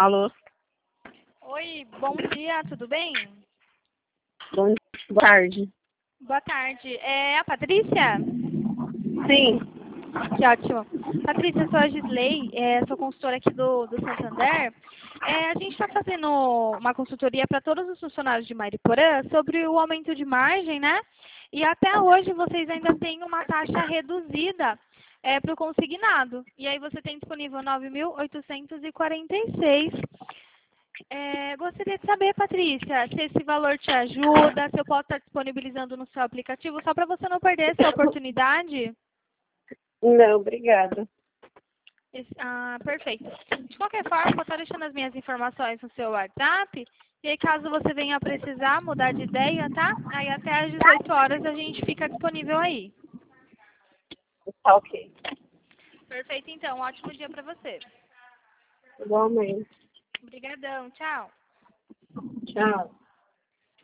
Alô? Oi, bom dia, tudo bem? Boa tarde. Boa tarde. É a Patrícia? Sim. Que ótimo. Patrícia, eu sou a Gisley, sou consultora aqui do Santander. A gente está fazendo uma consultoria para todos os funcionários de Mariporã sobre o aumento de margem, né? E até hoje vocês ainda têm uma taxa reduzida para o consignado. E aí você tem disponível 9.846. Gostaria de saber, Patrícia, se esse valor te ajuda, se eu posso estar disponibilizando no seu aplicativo, só para você não perder essa oportunidade. Não, obrigada. Perfeito. De qualquer forma, vou estar deixando as minhas informações no seu WhatsApp. E aí, caso você venha precisar mudar de ideia, tá? Aí até às 18 horas a gente fica disponível aí. Tá ok. Perfeito, então. Um ótimo dia para você. Igualmente. Obrigadão. Tchau. Tchau.